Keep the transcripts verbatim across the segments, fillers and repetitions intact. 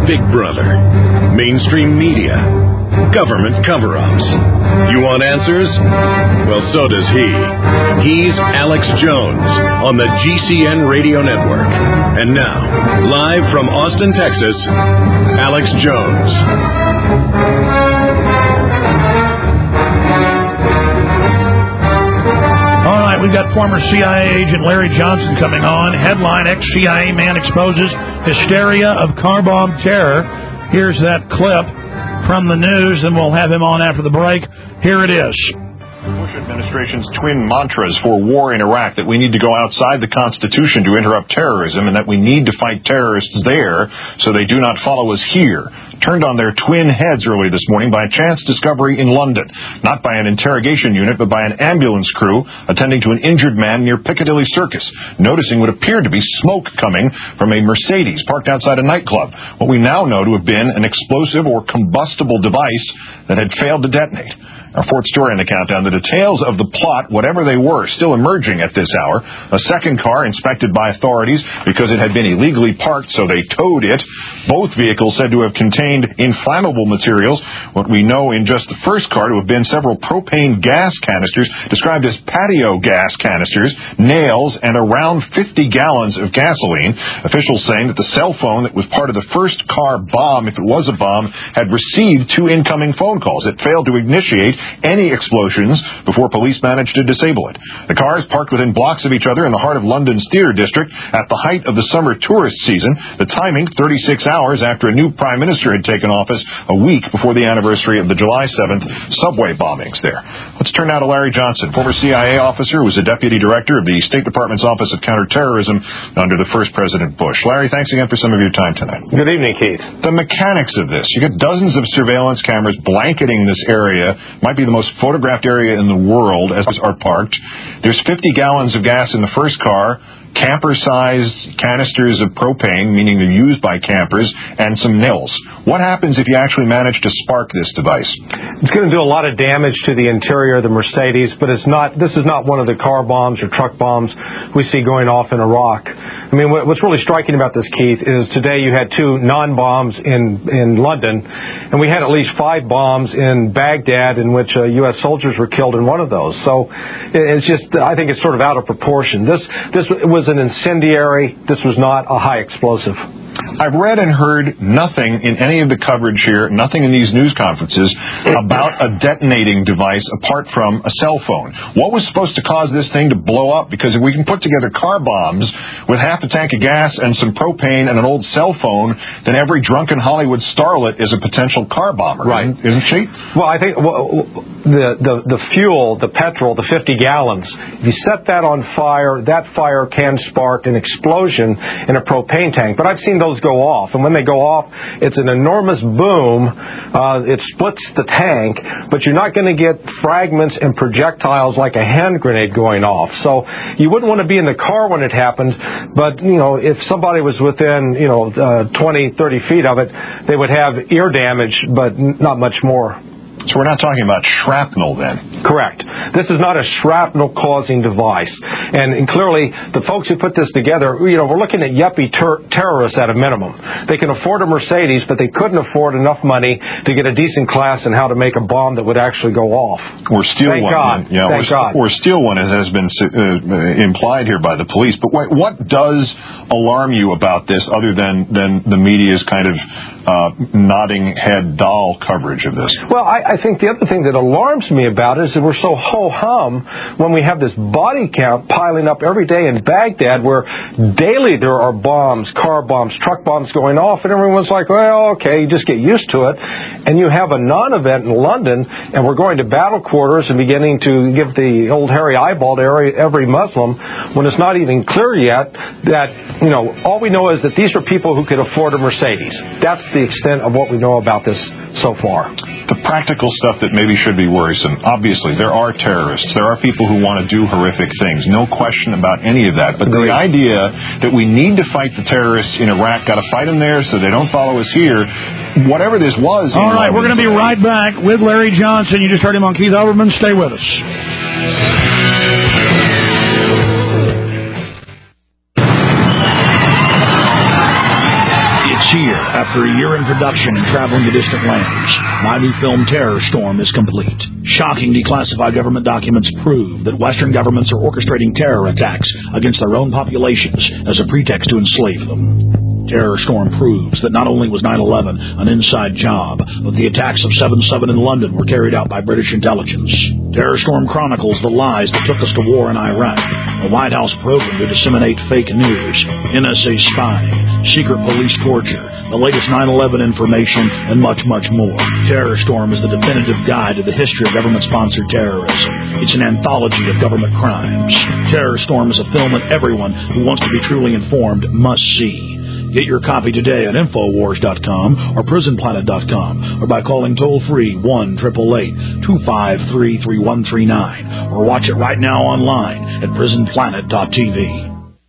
Big Brother, mainstream media, government cover-ups. You want answers? Well, so does he. He's Alex Jones on the G C N Radio Network. And now, live from Austin, Texas, Alex Jones. All right, we've got former C I A agent Larry Johnson coming on. Headline, ex-C I A man exposes hysteria of car bomb terror. Here's that clip from the news, and we'll have him on after the break. Here it is. The Bush administration's twin mantras for war in Iraq, that we need to go outside the Constitution to interrupt terrorism and that we need to fight terrorists there so they do not follow us here, turned on their twin heads early this morning by a chance discovery in London. Not by an interrogation unit, but by an ambulance crew attending to an injured man near Piccadilly Circus, noticing what appeared to be smoke coming from a Mercedes parked outside a nightclub, what we now know to have been an explosive or combustible device that had failed to detonate. Our fourth story in the countdown, the details of the plot, whatever they were, still emerging at this hour. A second car inspected by authorities because it had been illegally parked, so they towed it. Both vehicles said to have contained inflammable materials. What we know in just the first car to have been several propane gas canisters, described as patio gas canisters, nails, and around fifty gallons of gasoline. Officials saying that the cell phone that was part of the first car bomb, if it was a bomb, had received two incoming phone calls. It failed to initiate any explosions before police managed to disable it. The cars parked within blocks of each other in the heart of London's theatre district at the height of the summer tourist season. The timing, thirty-six hours after a new prime minister had taken office, a week before the anniversary of the July seventh subway bombings there. Let's turn now to Larry Johnson, former C I A officer who was a deputy director of the State Department's Office of Counterterrorism under the first President Bush. Larry, thanks again for some of your time tonight. Good evening, Keith. The mechanics of this. You get dozens of surveillance cameras blanketing this area. Might be the most photographed area in the world as are parked. There's fifty gallons of gas in the first car, camper-sized canisters of propane, meaning they're used by campers, and some nails. What happens if you actually manage to spark this device? It's going to do a lot of damage to the interior of the Mercedes, but it's not. This is not one of the car bombs or truck bombs we see going off in Iraq. I mean, what's really striking about this, Keith, is today you had two non-bombs in, in London, and we had at least five bombs in Baghdad in which uh, U S soldiers were killed in one of those. So it's just, I think it's sort of out of proportion. This, this was an incendiary. This was not a high explosive. I've read and heard nothing in any of the coverage here, nothing in these news conferences about a detonating device apart from a cell phone. What was supposed to cause this thing to blow up? Because if we can put together car bombs with half a tank of gas and some propane and an old cell phone, then every drunken Hollywood starlet is a potential car bomber, right? Isn't, isn't she? Well, I think well, the, the the fuel, the petrol, the fifty gallons, if you set that on fire, that fire can spark an explosion in a propane tank. But I've seen those go off, and when they go off, it's an enormous boom. Uh, it splits the tank, but you're not going to get fragments and projectiles like a hand grenade going off. So you wouldn't want to be in the car when it happened, but, you know, if somebody was within, you know, uh, twenty, thirty feet of it, they would have ear damage, but not much more. So we're not talking about shrapnel then? Correct. This is not a shrapnel-causing device. And, and clearly, the folks who put this together, you know, we're looking at yuppie ter- terrorists at a minimum. They can afford a Mercedes, but they couldn't afford enough money to get a decent class in how to make a bomb that would actually go off. Or steal Thank one. God. Yeah, Thank or, God. Or steal one, as has been uh, implied here by the police. But what, what does alarm you about this, other than, than the media's kind of uh, nodding head doll coverage of this? Well, I, I think the other thing that alarms me about it is that we're so ho-hum when we have this body count piling up every day in Baghdad, where daily there are bombs, car bombs, truck bombs going off, and everyone's like, well, okay, you just get used to it. And you have a non-event in London, and we're going to battle quarters and beginning to give the old hairy eyeball to every, every Muslim, when it's not even clear yet that, you know, all we know is that these are people who could afford a Mercedes. That's the extent of what we know about this so far. The practical stuff that maybe should be worrisome. Obviously, there are terrorists. There are people who want to do horrific things. No question about any of that. But the idea that we need to fight the terrorists in Iraq, got to fight them there so they don't follow us here, whatever this was... All right, we're going to be right back with Larry Johnson. You just heard him on Keith Olbermann. Stay with us. It's here After a year in production and traveling to distant lands, my new film Terror Storm is complete. Shocking declassified government documents prove that Western governments are orchestrating terror attacks against their own populations as a pretext to enslave them. Terror Storm proves that not only was nine eleven an inside job, but the attacks of seven seven in London were carried out by British intelligence. Terror Storm chronicles the lies that took us to war in Iraq, a White House program to disseminate fake news, N S A spying, secret police torture, the latest nine eleven information, and much, much more. Terror Storm is the definitive guide to the history of government-sponsored terrorism. It's an anthology of government crimes. Terror Storm is a film that everyone who wants to be truly informed must see. Get your copy today at Infowars dot com or Prison Planet dot com or by calling toll-free one eight eight eight, two five three, three one three nine or watch it right now online at Prison Planet dot T V.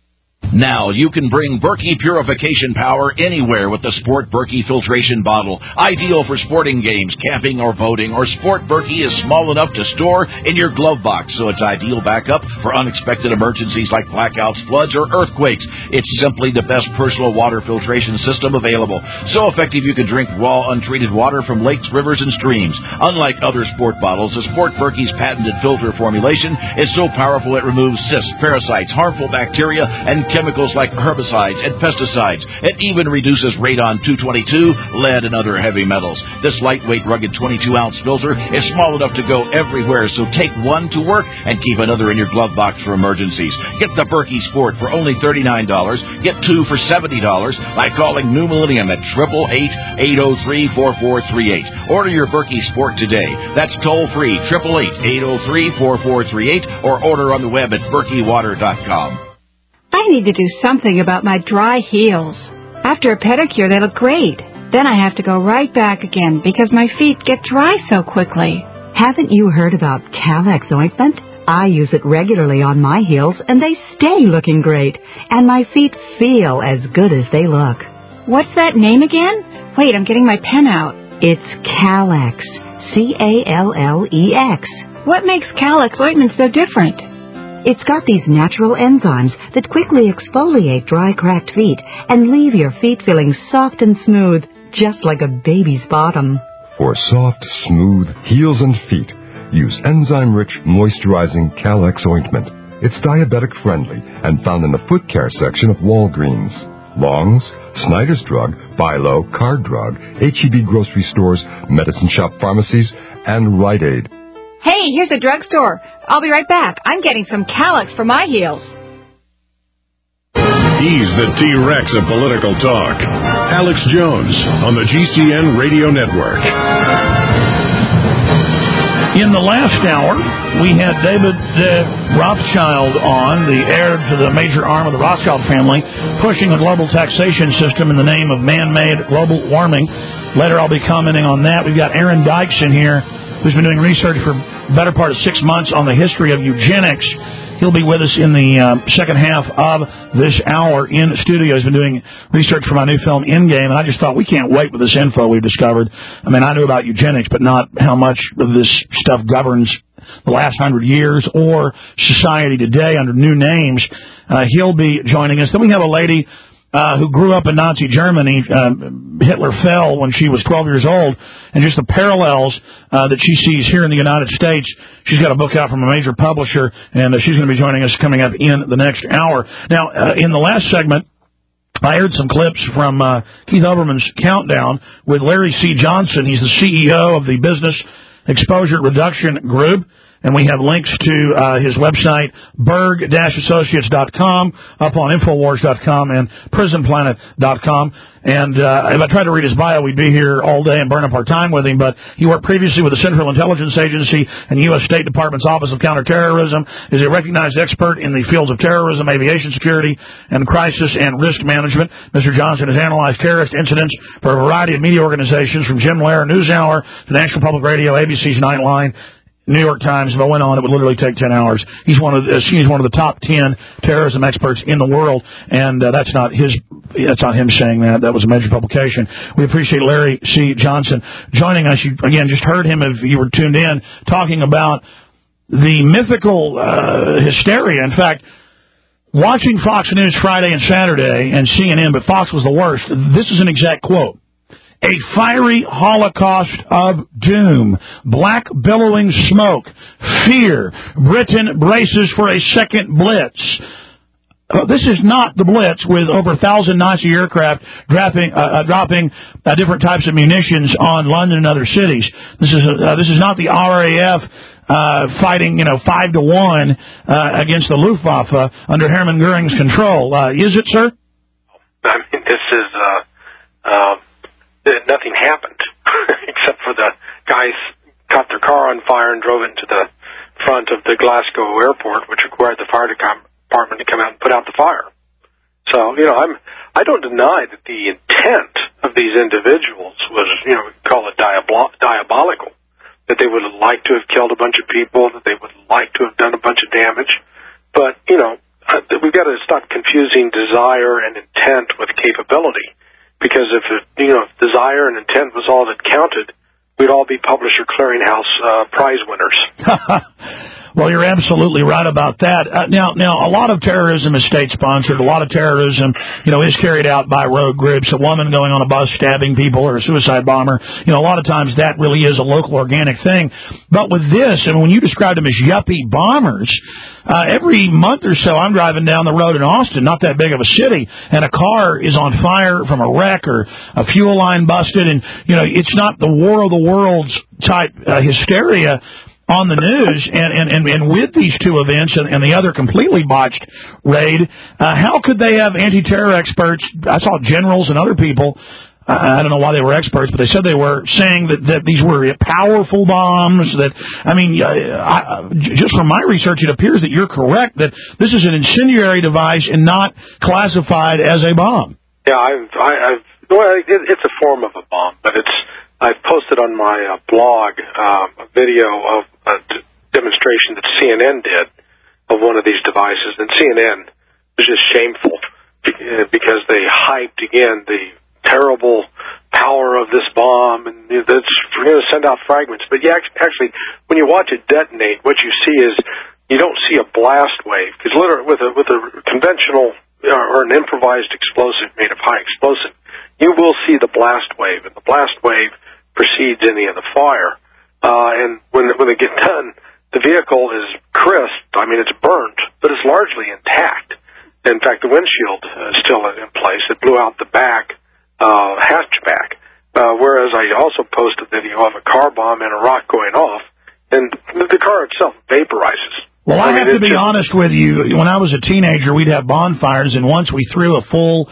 Now you can bring Berkey purification power anywhere with the Sport Berkey filtration bottle. Ideal for sporting games, camping, or boating. Or Sport Berkey is small enough to store in your glove box, so it's ideal backup for unexpected emergencies like blackouts, floods, or earthquakes. It's simply the best personal water filtration system available. So effective you can drink raw, untreated water from lakes, rivers, and streams. Unlike other sport bottles, the Sport Berkey's patented filter formulation is so powerful it removes cysts, parasites, harmful bacteria, and chemicals chemicals like herbicides and pesticides. It even reduces radon two twenty-two, lead, and other heavy metals. This lightweight, rugged twenty-two ounce filter is small enough to go everywhere, so take one to work and keep another in your glove box for emergencies. Get the Berkey Sport for only thirty-nine dollars. Get two for seventy dollars by calling New Millennium at eight eight eight, eight oh three, four four three eight. Order your Berkey Sport today. That's toll-free, eight eight eight, eight oh three, four four three eight, or order on the web at berkey water dot com. I need to do something about my dry heels. After a pedicure, they look great. Then I have to go right back again because my feet get dry so quickly. Haven't you heard about Calex ointment? I use it regularly on my heels, and they stay looking great. And my feet feel as good as they look. What's that name again? Wait, I'm getting my pen out. It's Calex. C A L L E X. What makes Calex ointment so different? It's got these natural enzymes that quickly exfoliate dry, cracked feet and leave your feet feeling soft and smooth, just like a baby's bottom. For soft, smooth heels and feet, use enzyme-rich, moisturizing Calex ointment. It's diabetic-friendly and found in the foot care section of Walgreens, Long's, Snyder's Drug, Bilo, Card Drug, H E B grocery stores, medicine shop pharmacies, and Rite Aid. Hey, here's a drugstore. I'll be right back. I'm getting some Calex for my heels. He's the T-Rex of political talk. Alex Jones on the G C N Radio Network. In the last hour, we had David uh, Rothschild on, the heir to the major arm of the Rothschild family, pushing a global taxation system in the name of man-made global warming. Later, I'll be commenting on that. We've got Aaron Dykes in here, who's been doing research for the better part of six months on the history of eugenics. He'll be with us in the uh, second half of this hour in studio. He's been doing research for my new film, Endgame, and I just thought, we can't wait with this info we've discovered. I mean, I knew about eugenics, but not how much of this stuff governs the last hundred years or society today under new names. Uh, he'll be joining us. Then we have a lady Uh, who grew up in Nazi Germany. Uh, Hitler fell when she was twelve years old, and just the parallels uh, that she sees here in the United States. She's got a book out from a major publisher, and uh, she's going to be joining us coming up in the next hour. Now, uh, in the last segment, I heard some clips from uh, Keith Olbermann's Countdown with Larry C. Johnson. He's the C E O of the Business Exposure Reduction Group. And we have links to uh, his website, berg dash associates dot com, up on Infowars dot com and Prison Planet dot com. And uh, if I tried to read his bio, we'd be here all day and burn up our time with him. But he worked previously with the Central Intelligence Agency and U S State Department's Office of Counterterrorism, is a recognized expert in the fields of terrorism, aviation security, and crisis and risk management. Mister Johnson has analyzed terrorist incidents for a variety of media organizations, from Jim Lehrer NewsHour to National Public Radio, A B C's Nightline, New York Times. If I went on, it would literally take ten hours. He's one of the, he's one of the top ten terrorism experts in the world, and uh, that's not his. That's not him saying that. That was a major publication. We appreciate Larry C. Johnson joining us. You again just heard him, if you were tuned in, talking about the mythical uh, hysteria. In fact, watching Fox News Friday and Saturday and C N N, but Fox was the worst. This is an exact quote. A fiery holocaust of doom, black billowing smoke, fear. Britain braces for a second blitz. Uh, this is not the Blitz with over a thousand Nazi aircraft dropping, uh, uh, dropping uh, different types of munitions on London and other cities. This is uh, this is not the R A F uh, fighting, you know, five to one uh, against the Luftwaffe under Hermann Goering's control. Uh, is it, sir? I mean, this is uh, uh, nothing happened except for the guys caught their car on fire and drove it into the front of the Glasgow airport, which required the fire department. department to come out and put out the fire. So, you know, I'm, I don't deny that the intent of these individuals was, you know, we call it diabol- diabolical, that they would have liked to have killed a bunch of people, that they would like to have done a bunch of damage. But, you know, we've got to stop confusing desire and intent with capability. Because if, it, you know, if desire and intent was all that counted, we'd all be Publisher Clearinghouse uh, prize winners. Well, you're absolutely right about that. Uh, now, now, a lot of terrorism is state-sponsored. A lot of terrorism, you know, is carried out by rogue groups. A woman going on a bus stabbing people or a suicide bomber, you know, a lot of times that really is a local organic thing. But with this, and when you described them as yuppie bombers, uh, every month or so I'm driving down the road in Austin, not that big of a city, and a car is on fire from a wreck or a fuel line busted, and, you know, it's not the War of the Worlds type uh, hysteria on the news, and, and, and, and with these two events and, and the other completely botched raid, uh, how could they have anti-terror experts? I saw generals and other people, uh, I don't know why they were experts, but they said they were saying that, that these were powerful bombs, that, I mean, uh, I, just from my research, it appears that you're correct, that this is an incendiary device and not classified as a bomb. Yeah, I've, I, I've, well, it, it's a form of a bomb, but it's, I've posted on my uh, blog um, a video of a d- demonstration that C N N did of one of these devices, and C N N was just shameful because they hyped again the terrible power of this bomb, and you know, that's we're going to send out fragments. But yeah, actually, when you watch it detonate, what you see is you don't see a blast wave, because literally with a with a conventional or an improvised explosive made of high explosive, you will see the blast wave, and the blast wave precedes any of the fire. Uh, and when when they get done, the vehicle is crisp. I mean, it's burnt, but it's largely intact. In fact, the windshield is still in place. It blew out the back uh, hatchback. Uh, whereas I also posted a video of a car bomb and a rock going off, and the car itself vaporizes. Well, I, I mean, have to be just honest with you. When I was a teenager, we'd have bonfires, and once we threw a full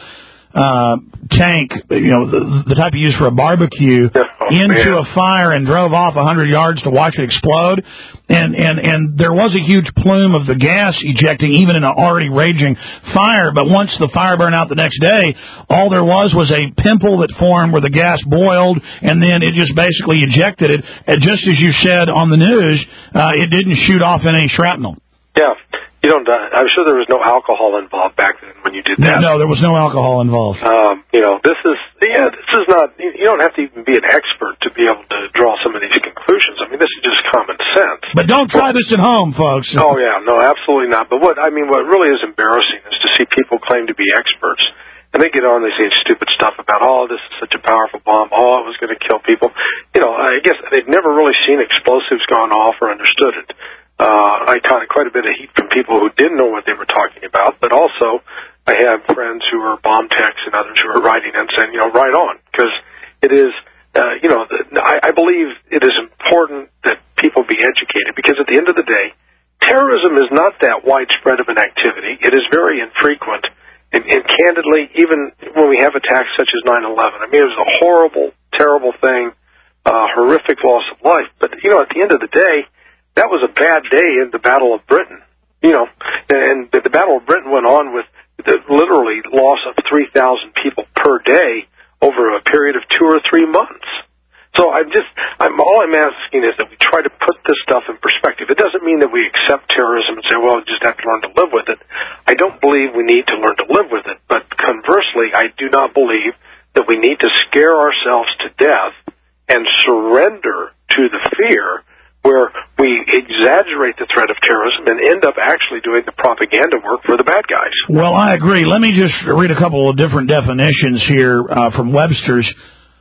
uh tank, you know, the, the type you use for a barbecue, oh, into man. a fire and drove off a hundred yards to watch it explode. And, and, and there was a huge plume of the gas ejecting even in an already raging fire. But once the fire burned out the next day, all there was was a pimple that formed where the gas boiled, and then it just basically ejected it. And just as you said on the news, uh, it didn't shoot off any shrapnel. Yeah. You don't. Uh, I'm sure there was no alcohol involved back then when you did that. No, there was no alcohol involved. Um, you know, this is yeah. This is not. You don't have to even be an expert to be able to draw some of these conclusions. I mean, this is just common sense. But don't try this at home, folks. Oh yeah, no, absolutely not. But what I mean, what really is embarrassing is to see people claim to be experts, and they get on. They say stupid stuff about, oh, this is such a powerful bomb. Oh, it was going to kill people. You know, I guess they've never really seen explosives gone off or understood it. Uh, I caught quite a bit of heat from people who didn't know what they were talking about, but also I have friends who are bomb techs and others who are writing and saying, you know, right on, because it is, uh, you know, I, I believe it is important that people be educated, because at the end of the day, terrorism is not that widespread of an activity. It is very infrequent, and, and candidly, even when we have attacks such as nine eleven, I mean, it was a horrible, terrible thing, uh, horrific loss of life, but, you know, at the end of the day, that was a bad day in the Battle of Britain, you know, and the Battle of Britain went on with the literally loss of three thousand people per day over a period of two or three months. So I'm just, I'm, all I'm asking is that we try to put this stuff in perspective. It doesn't mean that we accept terrorism and say, well, we just have to learn to live with it. I don't believe we need to learn to live with it, but conversely, I do not believe that we need to scare ourselves to death and surrender to the fear where we exaggerate the threat of terrorism and end up actually doing the propaganda work for the bad guys. Well, I agree. Let me just read a couple of different definitions here uh, from Webster's.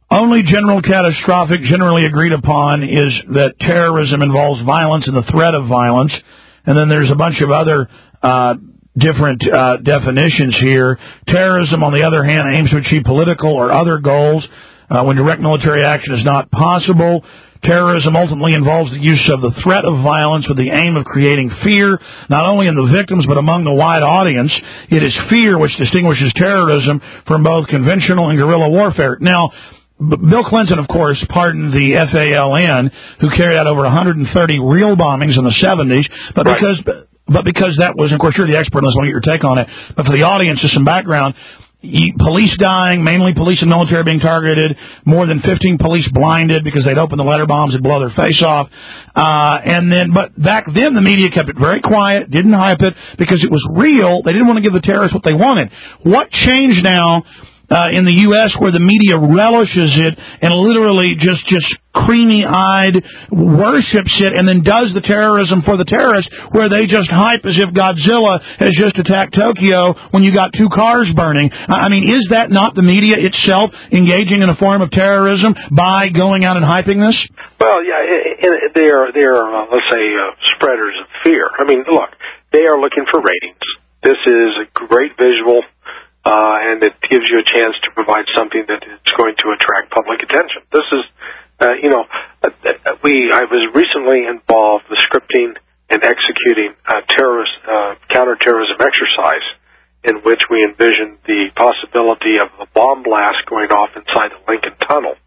Only general catastrophic, generally agreed upon, is that terrorism involves violence and the threat of violence. And then there's a bunch of other uh, different uh, definitions here. Terrorism, on the other hand, aims to achieve political or other goals uh, when direct military action is not possible. Terrorism ultimately involves the use of the threat of violence with the aim of creating fear, not only in the victims but among the wide audience. It is fear which distinguishes terrorism from both conventional and guerrilla warfare. Now, Bill Clinton, of course, pardoned the F A L N, who carried out over one hundred thirty real bombings in the seventies, but because... Right. But because that was, and of course, you're the expert on this, I want to get your take on it. But for the audience, just some background. Police dying, mainly police and military being targeted, more than fifteen police blinded because they'd open the letter bombs and blow their face off. Uh, and then, but back then the media kept it very quiet, didn't hype it because it was real. They didn't want to give the terrorists what they wanted. What changed now uh, in the U S where the media relishes it and literally just, just creamy-eyed worships it and then does the terrorism for the terrorists where they just hype as if Godzilla has just attacked Tokyo when you got two cars burning? I mean, is that not the media itself engaging in a form of terrorism by going out and hyping this? Well, yeah, they are, they are uh, let's say, uh, spreaders of fear. I mean, look, they are looking for ratings. This is a great visual, uh, and it gives you a chance to provide something that is going to attract public attention. This is Uh, you know, uh, we. I was recently involved with scripting and executing a terrorist uh, counterterrorism exercise in which we envisioned the possibility of a bomb blast going off inside the Lincoln Tunnel,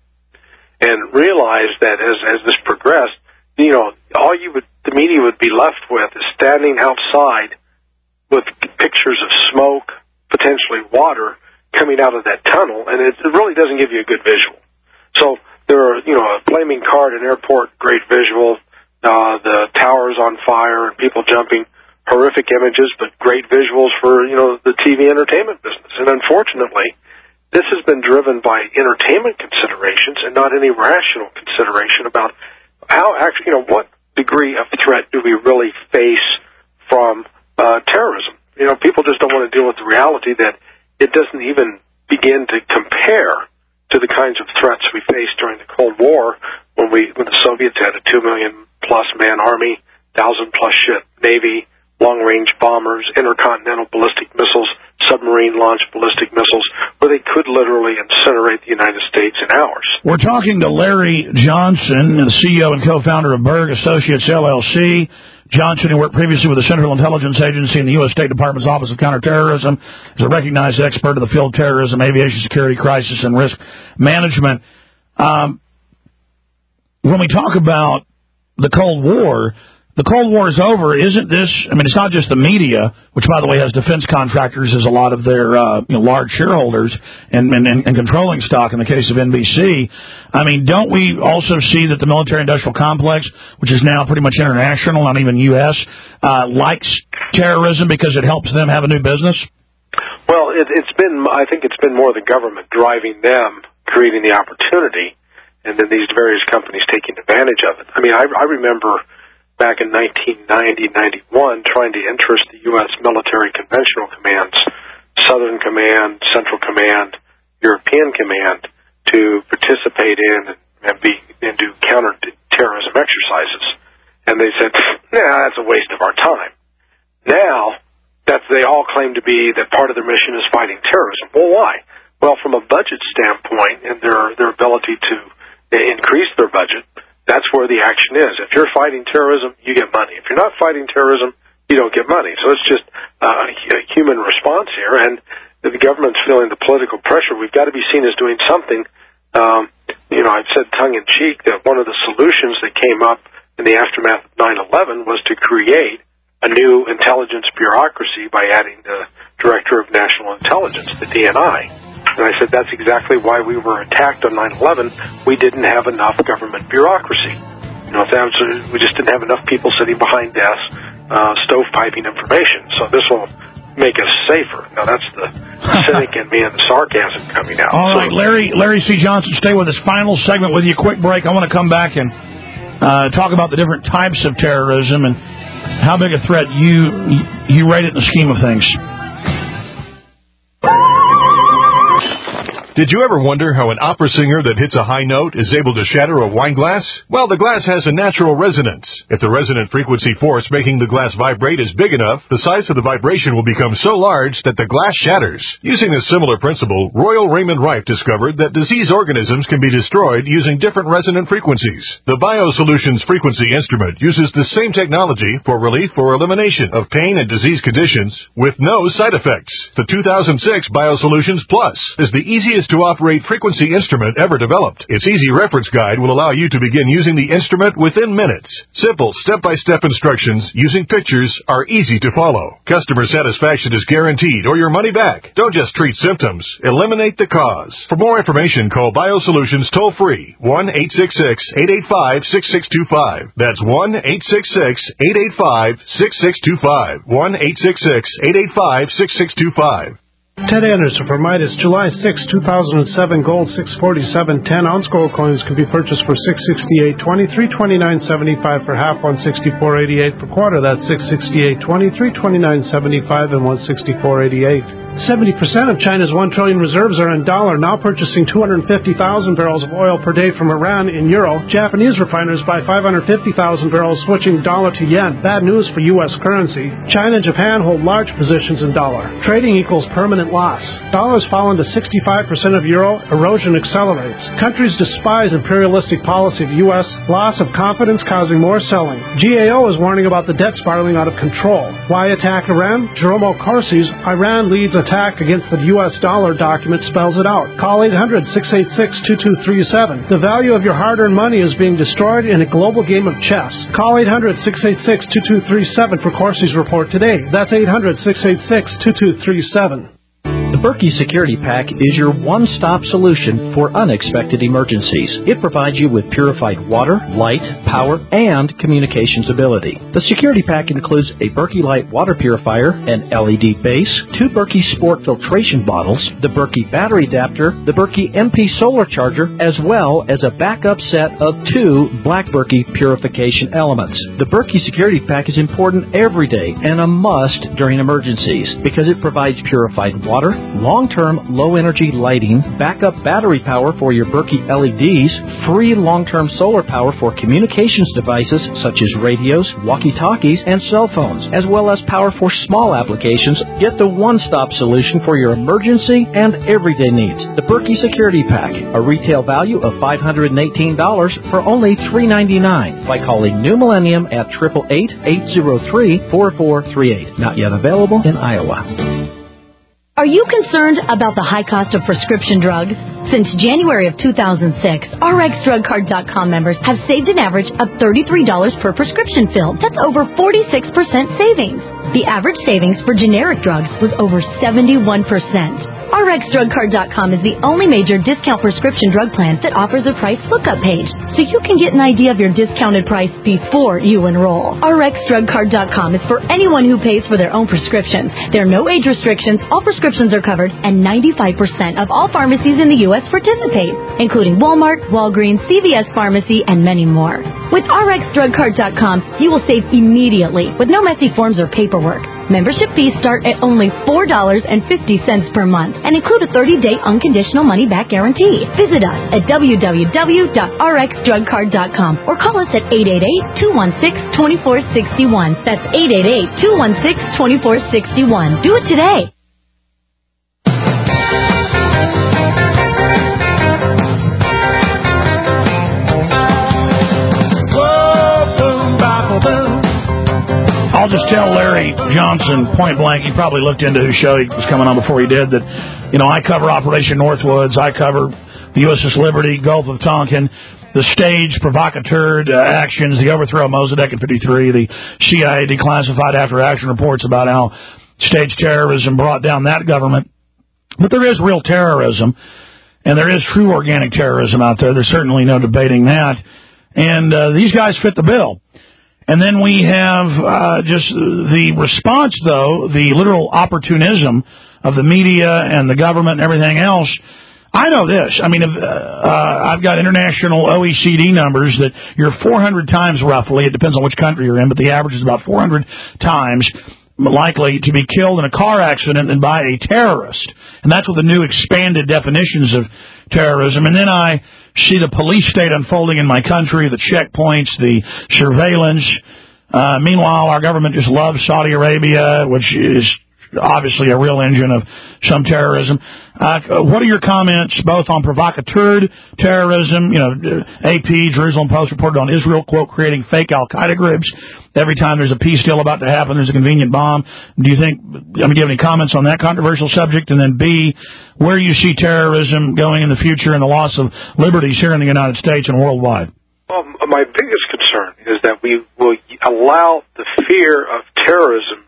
and realized that as as this progressed, you know, all you would the media would be left with is standing outside with pictures of smoke, potentially water coming out of that tunnel, and it, it really doesn't give you a good visual. So. There are, you know, a flaming car at an airport, great visual, uh, the towers on fire, people jumping, horrific images, but great visuals for, you know, the T V entertainment business. And unfortunately, this has been driven by entertainment considerations and not any rational consideration about how actually, you know, what degree of threat do we really face from uh, terrorism? You know, people just don't want to deal with the reality that it doesn't even begin to compare to the kinds of threats we faced during the Cold War when we when the Soviets had a two million plus man army, thousand plus ship navy, long range bombers, intercontinental ballistic missiles, submarine launched ballistic missiles, where they could literally incinerate the United States in hours. We're talking to Larry Johnson, the C E O and co-founder of Berg Associates L L C. Johnson, who worked previously with the Central Intelligence Agency and the U S State Department's Office of Counterterrorism, is a recognized expert of the field of terrorism, aviation security, crisis, and risk management. Um, when we talk about the Cold War, the Cold War is over. Isn't this, I mean, it's not just the media, which, by the way, has defense contractors as a lot of their uh, you know, large shareholders and, and, and controlling stock in the case of N B C. I mean, don't we also see that the military-industrial complex, which is now pretty much international, not even U S, uh, likes terrorism because it helps them have a new business? Well, it, it's been, I think it's been more the government driving them, creating the opportunity, and then these various companies taking advantage of it. I mean, I, I remember back in nineteen ninety, ninety-one, trying to interest the U S military conventional commands, Southern Command, Central Command, European Command, to participate in and be and do counter-terrorism exercises. And they said, nah, that's a waste of our time. Now, that they all claim to be that part of their mission is fighting terrorism. Well, why? Well, from a budget standpoint and their, their ability to increase their budget, that's where the action is. If you're fighting terrorism, you get money. If you're not fighting terrorism, you don't get money. So it's just uh, a human response here, and the government's feeling the political pressure. We've got to be seen as doing something. Um, you know, I've said tongue-in-cheek that one of the solutions that came up in the aftermath of nine eleven was to create a new intelligence bureaucracy by adding the Director of National Intelligence, the D N I. And I said that's exactly why we were attacked on nine eleven. We didn't have enough government bureaucracy. You know, that was, we just didn't have enough people sitting behind desks, uh, stovepiping information. So this will make us safer. Now, that's the cynic in me and the sarcasm coming out. All right, so, Larry Larry C. Johnson, stay with us. Final segment with you. Quick break. I want to come back and uh, talk about the different types of terrorism and how big a threat you you rate it in the scheme of things. Did you ever wonder how an opera singer that hits a high note is able to shatter a wine glass? Well, the glass has a natural resonance. If the resonant frequency force making the glass vibrate is big enough, the size of the vibration will become so large that the glass shatters. Using a similar principle, Royal Raymond Rife discovered that disease organisms can be destroyed using different resonant frequencies. The BioSolutions frequency instrument uses the same technology for relief or elimination of pain and disease conditions with no side effects. The two thousand six BioSolutions Plus is the easiest to operate frequency instrument ever developed. Its easy reference guide will allow you to begin using the instrument within minutes. Simple step-by-step instructions using pictures are easy to follow. Customer satisfaction is guaranteed or your money back. Don't just treat symptoms, eliminate the cause. For more information, call BioSolutions toll-free, one eight six six, eight eight five, six six two five. That's one eight six six, eight eight five, six six two five. one eight six six, eight eight five, six six two five. Ted Anderson for Midas, July sixth, two thousand seven, gold six forty-seven ten. Ounce gold coins can be purchased for six sixty-eight twenty, three twenty-nine seventy-five for half, one sixty-four eighty-eight per quarter. That's six sixty-eight twenty, three twenty-nine seventy-five, and one sixty-four eighty-eight. seventy percent of China's one trillion reserves are in dollar, now purchasing two hundred fifty thousand barrels of oil per day from Iran in euro. Japanese refiners buy five hundred fifty thousand barrels, switching dollar to yen. Bad news for U S currency. China and Japan hold large positions in dollar. Trading equals permanent loss. Dollar's fallen to sixty-five percent of euro. Erosion accelerates. Countries despise imperialistic policy of U S. Loss of confidence causing more selling. G A O is warning about the debt spiraling out of control. Why attack Iran? Jerome O'Corsi's Iran leads attack against the U S dollar document spells it out. Call eight hundred, six eight six, two two three seven. The value of your hard-earned money is being destroyed in a global game of chess. Call eight hundred, six eight six, two two three seven for Corsi's report today. That's eight hundred, six eight six, two two three seven. The Berkey Security Pack is your one-stop solution for unexpected emergencies. It provides you with purified water, light, power, and communications ability. The Security Pack includes a Berkey Light water purifier, an L E D base, two Berkey Sport filtration bottles, the Berkey battery adapter, the Berkey M P solar charger, as well as a backup set of two Black Berkey purification elements. The Berkey Security Pack is important every day and a must during emergencies because it provides purified water, long-term low-energy lighting, backup battery power for your Berkey L E Ds, free long-term solar power for communications devices such as radios, walkie-talkies, and cell phones, as well as power for small applications. Get the one-stop solution for your emergency and everyday needs. The Berkey Security Pack, a retail value of five hundred eighteen dollars for only three ninety-nine by calling New Millennium at eight eight eight, eight oh three, four four three eight. Not yet available in Iowa. Are you concerned about the high cost of prescription drugs? Since January of two thousand six, R X Drug Card dot com members have saved an average of thirty-three dollars per prescription fill. That's over forty-six percent savings. The average savings for generic drugs was over seventy-one percent. R X Drug Card dot com is the only major discount prescription drug plan that offers a price lookup page, so you can get an idea of your discounted price before you enroll. R X Drug Card dot com is for anyone who pays for their own prescriptions. There are no age restrictions, all prescriptions are covered, and ninety-five percent of all pharmacies in the U S participate, including Walmart, Walgreens, C V S Pharmacy, and many more. With R X Drug Card dot com, you will save immediately with no messy forms or paperwork. Membership fees start at only four dollars and fifty cents per month and include a thirty-day unconditional money-back guarantee. Visit us at w w w dot r x drug card dot com or call us at eight eight eight, two one six, two four six one. That's eight eight eight, two one six, two four six one. Do it today. I'll just tell Larry Johnson point blank, he probably looked into whose show he was coming on before he did, that, you know, I cover Operation Northwoods, I cover the U S S Liberty, Gulf of Tonkin, the staged provocateur uh, actions, the overthrow of Mossadegh in fifty-three, the C I A declassified after-action reports about how staged terrorism brought down that government. But there is real terrorism, and there is true organic terrorism out there. There's certainly no debating that. And uh, these guys fit the bill. And then we have uh, just the response, though, the literal opportunism of the media and the government and everything else. I know this. I mean, uh, uh, I've got international O E C D numbers that you're four hundred times roughly. It depends on which country you're in, but the average is about four hundred times likely to be killed in a car accident than by a terrorist. And that's what the new expanded definitions of terrorism. And then I see the police state unfolding in my country, the checkpoints, the surveillance. Uh, meanwhile, our government just loves Saudi Arabia, which is obviously a real engine of some terrorism. Uh, what are your comments both on provocateur terrorism? You know, A P, Jerusalem Post reported on Israel, quote, creating fake Al-Qaeda groups. Every time there's a peace deal about to happen, there's a convenient bomb. Do you think, I mean, do you have any comments on that controversial subject? And then B, where you see terrorism going in the future and the loss of liberties here in the United States and worldwide? Well, my biggest concern is that we will allow the fear of terrorism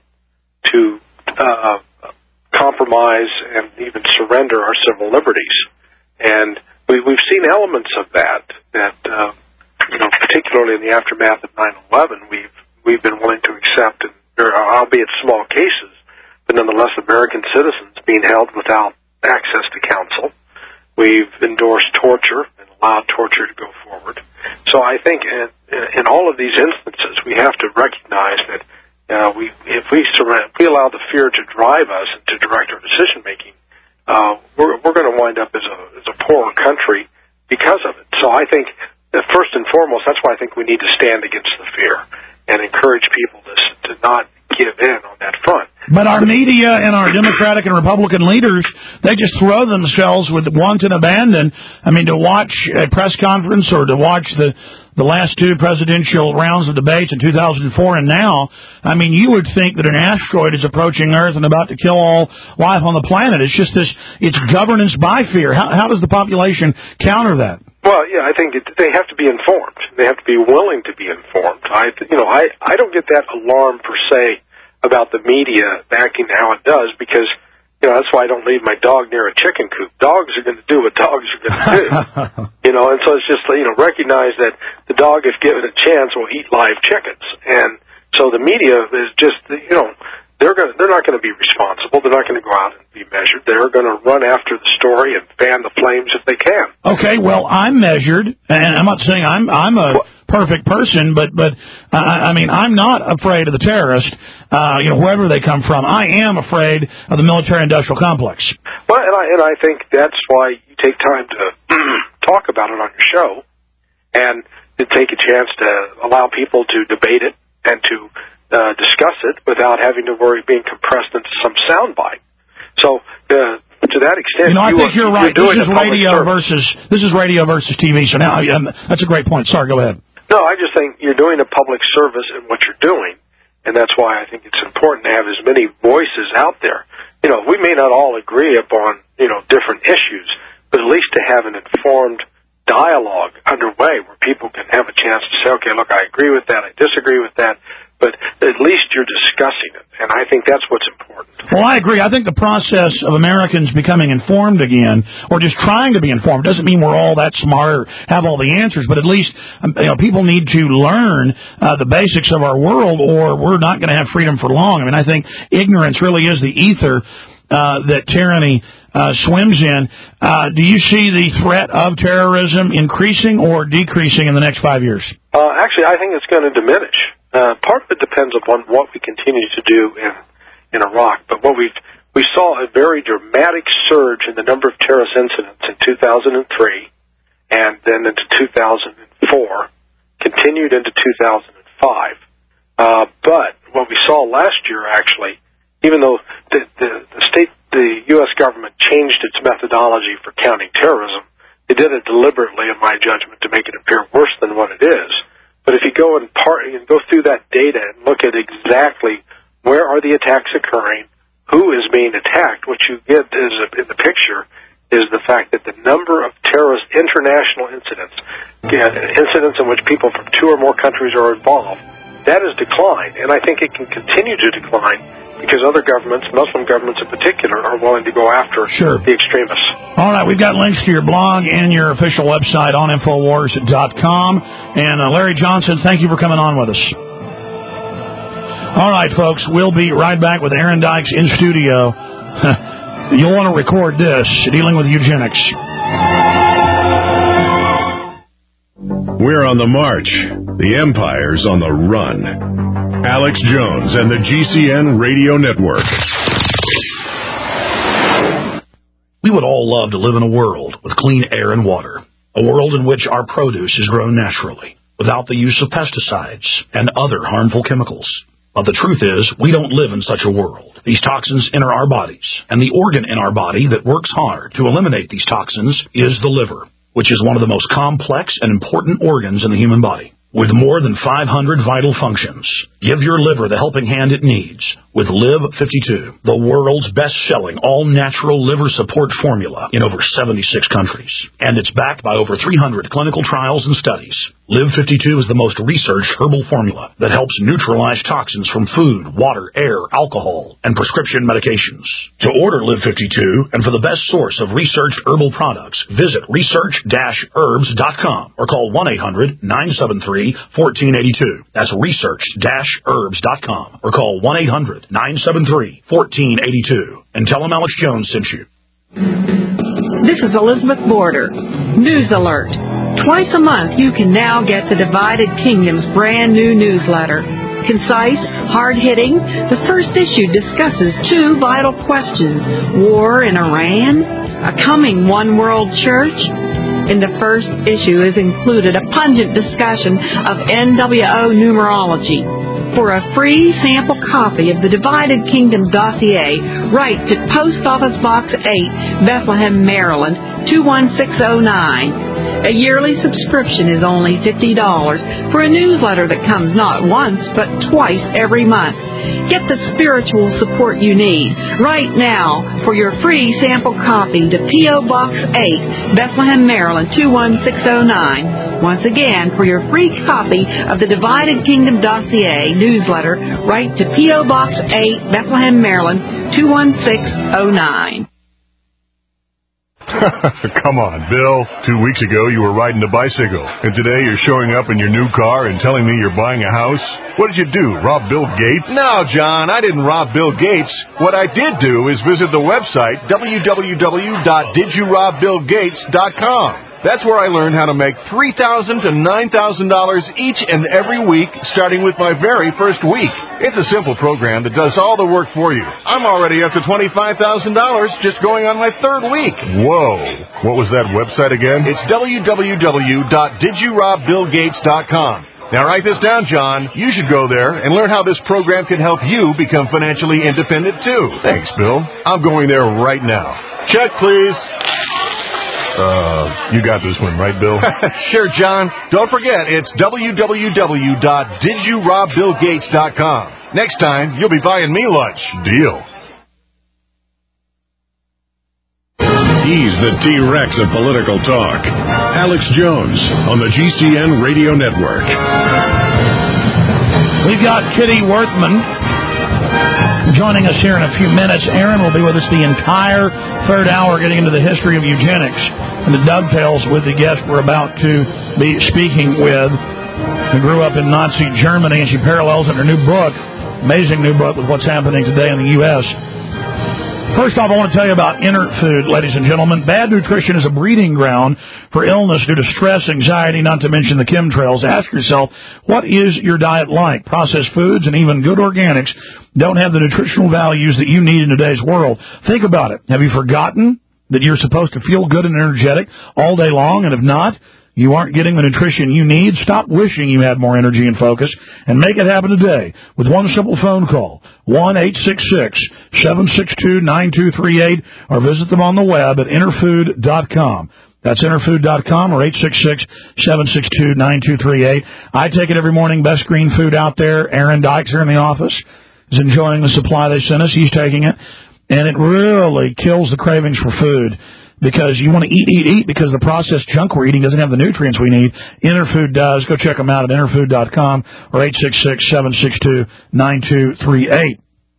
to uh, compromise and even surrender our civil liberties. And we, we've seen elements of that, that, uh, you know, particularly in the aftermath of nine eleven, we've, we've been willing to accept, in, albeit small cases, but nonetheless American citizens being held without access to counsel. We've endorsed torture and allowed torture to go forward. So I think in, in all of these instances, we have to recognize that uh, we, if we surrender, if we allow the fear to drive us and to direct our decision making, uh, we're, we're going to wind up as a, as a poorer country because of it. So I think that first and foremost, that's why I think we need to stand against the fear and encourage people to, to not give in on that front. But our media and our Democratic and Republican leaders, they just throw themselves with wanton abandon. I mean, to watch a press conference or to watch the, the last two presidential rounds of debates in two thousand four and now, I mean, you would think that an asteroid is approaching Earth and about to kill all life on the planet. It's just this, it's governance by fear. How, how does the population counter that? Well, yeah, I think it, they have to be informed. They have to be willing to be informed. I, you know, I, I don't get that alarm per se about the media acting how it does, because, you know, that's why I don't leave my dog near a chicken coop. Dogs are going to do what dogs are going to do. You know, and so it's just, you know, recognize that the dog, if given a chance, will eat live chickens. And so the media is just, you know, they're going to, they're not going to be responsible. They're not going to go out and be measured. They're going to run after the story and fan the flames if they can. Okay, well, I'm measured, and I'm not saying I'm I'm a perfect person, but but uh, I mean, I'm not afraid of the terrorist, uh, you know, wherever they come from. I am afraid of the military-industrial complex. Well, and I and I think that's why you take time to talk about it on your show, and to take a chance to allow people to debate it and to uh, discuss it without having to worry being compressed into some soundbite. So, uh, to that extent, you know, I you think are, you're right. You're this is radio service. versus this is radio versus T V. So now, um, that's a great point. Sorry, go ahead. No, I just think you're doing a public service in what you're doing, and that's why I think it's important to have as many voices out there. You know, we may not all agree upon, you know, different issues, but at least to have an informed dialogue underway where people can have a chance to say, okay, look, I agree with that, I disagree with that, but at least you're discussing it, and I think that's what's important. Well, I agree. I think the process of Americans becoming informed again, or just trying to be informed, doesn't mean we're all that smart or have all the answers, but at least, you know, people need to learn uh, the basics of our world, or we're not going to have freedom for long. I mean, I think ignorance really is the ether uh, that tyranny uh, swims in. Uh, do you see the threat of terrorism increasing or decreasing in the next five years? Uh, actually, I think it's going to diminish. Uh, part of it depends upon what we continue to do in, in Iraq, but what we've, we saw a very dramatic surge in the number of terrorist incidents in two thousand three, and then into two thousand four, continued into two thousand five. Uh, but what we saw last year, actually, even though the, the, the state, the U S government changed its methodology for counting terrorism, they did it deliberately, in my judgment, to make it appear worse than what it is. But if you go and, part, and go through that data and look at exactly where are the attacks occurring, who is being attacked, what you get is a, in the picture is the fact that the number of terrorist international incidents, incidents in which people from two or more countries are involved, that has declined. And I think it can continue to decline because other governments, Muslim governments in particular, are willing to go after sure. the extremists. All right, we've got links to your blog and your official website on Infowars dot com. And uh, Larry Johnson, thank you for coming on with us. All right, folks, we'll be right back with Aaron Dykes in studio. You'll want to record this, dealing with eugenics. We're on the march. The Empire's on the run. Alex Jones and the G C N Radio Network. We would all love to live in a world with clean air and water, a world in which our produce is grown naturally, without the use of pesticides and other harmful chemicals. But the truth is, we don't live in such a world. These toxins enter our bodies, and the organ in our body that works hard to eliminate these toxins is the liver, which is one of the most complex and important organs in the human body. With more than five hundred vital functions, give your liver the helping hand it needs with Live fifty-two, the world's best-selling all-natural liver support formula in over seventy-six countries. And it's backed by over three hundred clinical trials and studies. Live fifty-two is the most researched herbal formula that helps neutralize toxins from food, water, air, alcohol, and prescription medications. To order Live fifty-two and for the best source of researched herbal products, visit research dash herbs dot com or call one eight hundred nine seven three one four eight two. That's research dash herbs dot com or call one eight hundred nine seven three one four eight two and tell them Alex Jones sent you. This is Elizabeth Border. News alert. Twice a month you can now get the Divided Kingdom's brand new newsletter. Concise, hard-hitting, the first issue discusses two vital questions: war in Iran, a coming one-world church. In the first issue is included a pungent discussion of N W O numerology. For a free sample copy of the Divided Kingdom dossier, write to Post Office Box eight, Bethlehem, Maryland, two one six zero nine. A yearly subscription is only fifty dollars for a newsletter that comes not once, but twice every month. Get the spiritual support you need right now for your free sample copy to P O. Box eight, Bethlehem, Maryland, two one six zero nine. Once again, for your free copy of the Divided Kingdom dossier newsletter, write to P O. Box eight, Bethlehem, Maryland, two one six zero nine. Come on, Bill. Two weeks ago you were riding a bicycle, and today you're showing up in your new car and telling me you're buying a house? What did you do, rob Bill Gates? No, John, I didn't rob Bill Gates. What I did do is visit the website w w w dot did you rob bill gates dot com. That's where I learned how to make three thousand dollars to nine thousand dollars each and every week, starting with my very first week. It's a simple program that does all the work for you. I'm already up to twenty-five thousand dollars just going on my third week. Whoa. What was that website again? It's w w w dot did you rob bill gates dot com. Now write this down, John. You should go there and learn how this program can help you become financially independent, too. Thanks, Bill. I'm going there right now. Check, please. Uh, you got this one, right, Bill? Sure, John. Don't forget, it's w w w dot did you rob bill gates dot com. Next time, you'll be buying me lunch. Deal. He's the T-Rex of political talk. Alex Jones on the G C N Radio Network. We've got Kitty Worthman joining us here in a few minutes. Aaron will be with us the entire third hour, getting into the history of eugenics, and it dovetails with the guest we're about to be speaking with, who grew up in Nazi Germany, and she parallels in her new book, amazing new book, with what's happening today in the U S First off, I want to tell you about Inner Food, ladies and gentlemen. Bad nutrition is a breeding ground for illness due to stress, anxiety, not to mention the chemtrails. Ask yourself, what is your diet like? Processed foods and even good organics don't have the nutritional values that you need in today's world. Think about it. Have you forgotten that you're supposed to feel good and energetic all day long? And if not, you aren't getting the nutrition you need. Stop wishing you had more energy and focus and make it happen today with one simple phone call, one eight six six, seven six two, nine two three eight, or visit them on the web at interfood dot com. That's interfood dot com or eight six six, seven six two, nine two three eight. I take it every morning, best green food out there. Aaron Dykes here in the office is enjoying the supply they sent us. He's taking it, and it really kills the cravings for food. Because you want to eat, eat, eat, because the processed junk we're eating doesn't have the nutrients we need. Interfood does. Go check them out at interfood dot com or eight six six, seven six two, nine two three eight.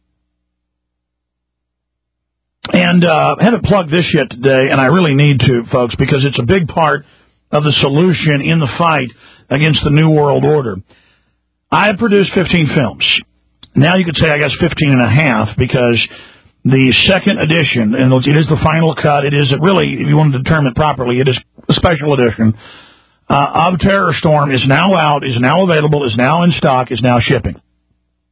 And uh, I haven't plugged this yet today, and I really need to, folks, because it's a big part of the solution in the fight against the New World Order. I have produced fifteen films. Now you could say, I guess, fifteen and a half, because the second edition, and it is the final cut, it is really, if you want to determine it properly, it is a special edition, uh, of Terror Storm is now out, is now available, is now in stock, is now shipping.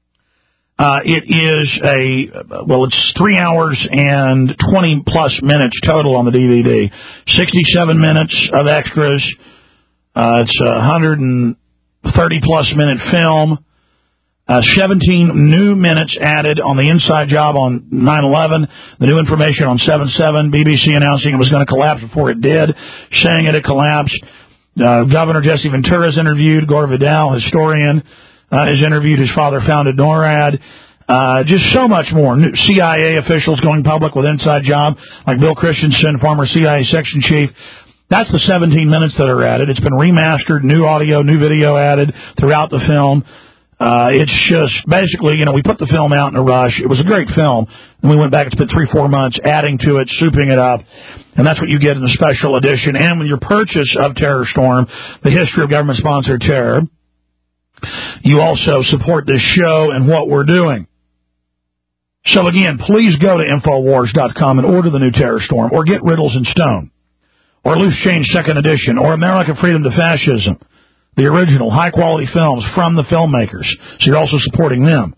Uh, it is a, well, it's three hours and twenty plus minutes total on the D V D. sixty-seven minutes of extras. Uh, it's a one hundred thirty plus minute film. Uh, seventeen new minutes added on the inside job on nine eleven. The new information on seven seven. B B C announcing it was going to collapse before it did, saying it had collapsed. Uh, Governor Jesse Ventura is interviewed. Gore Vidal, historian, uh, is interviewed. His father founded NORAD. Uh, just so much more. New C I A officials going public with inside job, like Bill Christensen, former C I A section chief. That's the seventeen minutes that are added. It's been remastered, new audio, new video added throughout the film. Uh, it's just basically, you know, we put the film out in a rush. It was a great film. And we went back and spent three, four months adding to it, souping it up. And that's what you get in the special edition. And with your purchase of Terror Storm, the history of government-sponsored terror, you also support this show and what we're doing. So again, please go to Infowars dot com and order the new Terror Storm, or get Riddles and Stone, or Loose Change Second Edition, or American Freedom to Fascism. The original, high-quality films from the filmmakers. So you're also supporting them.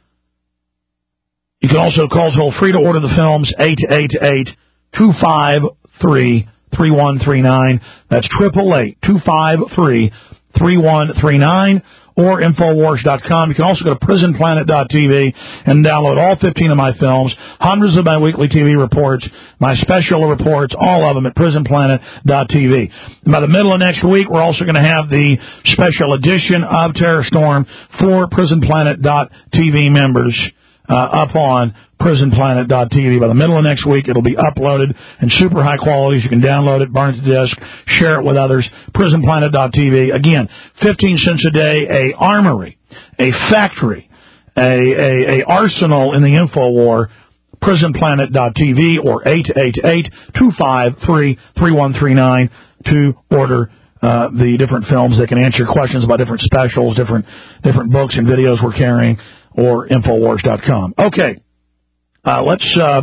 You can also call toll-free to order the films, eight eight eight, two five three, three one three nine. That's eight eight eight, two five three, three one three nine. Or Infowars dot com. You can also go to Prison Planet dot T V and download all fifteen of my films, hundreds of my weekly T V reports, my special reports, all of them at Prison Planet dot T V. And by the middle of next week, we're also going to have the special edition of Terror Storm for Prison Planet dot T V members uh, up on Prison Planet dot T V. By the middle of next week, it'll be uploaded in super high quality. You can download it, burn it to disk, share it with others. Prison Planet dot T V. Again, fifteen cents a day, a armory, a factory, a, a, a arsenal in the info war. Prison Planet dot T V or eight eight eight, two five three, three one three nine to order uh, the different films. They can answer your questions about different specials, different different books and videos we're carrying, or Infowars dot com. Okay. Uh, let's uh,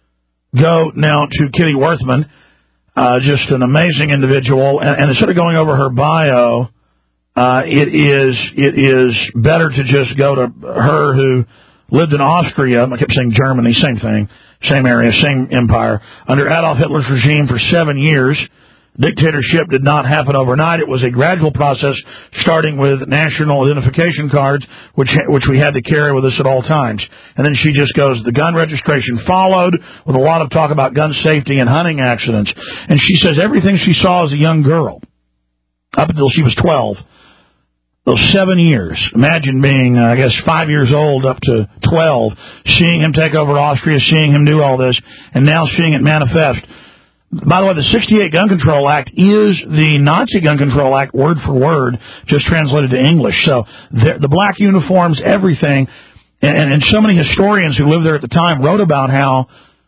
go now to Kitty Worthman, uh, just an amazing individual. And, and instead of going over her bio, uh, it is it is better to just go to her who lived in Austria. I kept saying Germany, same thing, same area, same empire, under Adolf Hitler's regime for seven years. Dictatorship did not happen overnight. It was a gradual process, starting with national identification cards, which which we had to carry with us at all times. And then she just goes, the gun registration followed, with a lot of talk about gun safety and hunting accidents. And she says everything she saw as a young girl, up until she was twelve, those seven years, imagine being, uh, I guess, five years old up to twelve, seeing him take over Austria, seeing him do all this, and now seeing it manifest. By the way, the sixty-eight Gun Control Act is the Nazi Gun Control Act, word for word, just translated to English. So the, the black uniforms, everything, and, and so many historians who lived there at the time wrote about how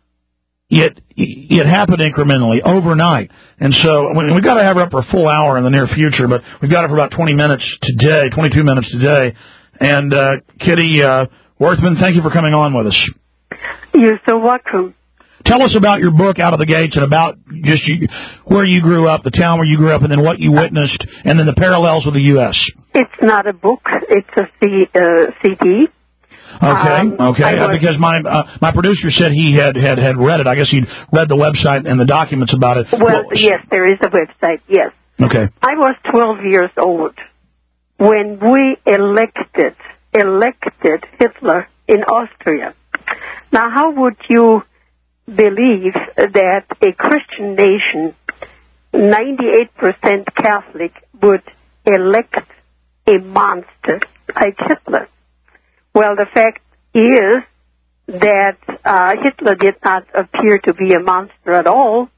it it happened incrementally, overnight. And so we've got to have her up for a full hour in the near future, but we've got her for about twenty minutes today, twenty-two minutes today. And uh, Kitty uh, Worthman, thank you for coming on with us. You're so welcome. Tell us about your book, Out of the Gates, and about just you, where you grew up, the town where you grew up, and then what you witnessed, and then the parallels with the U S It's not a book. It's a C, uh, C D. Okay, um, okay. Uh, because my uh, my producer said he had, had, had read it. I guess he'd read the website and the documents about it. Well, yes, there is a website, yes. Okay. I was twelve years old when we elected, elected Hitler in Austria. Now, how would you believe that a Christian nation, ninety-eight percent Catholic, would elect a monster like Hitler? Well, the fact is that uh, Hitler did not appear to be a monster at all.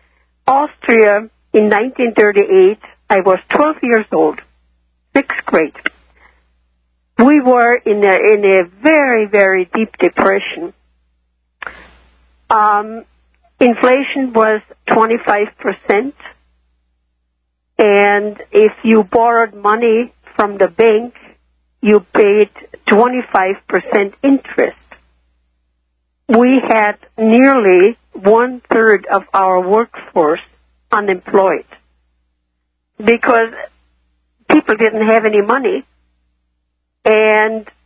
Austria, in nineteen thirty-eight, I was twelve years old, sixth grade. We were in a, in a very, very deep depression. Um, inflation was twenty-five percent, and if you borrowed money from the bank, you paid twenty-five percent interest. We had nearly one-third of our workforce unemployed because people didn't have any money, and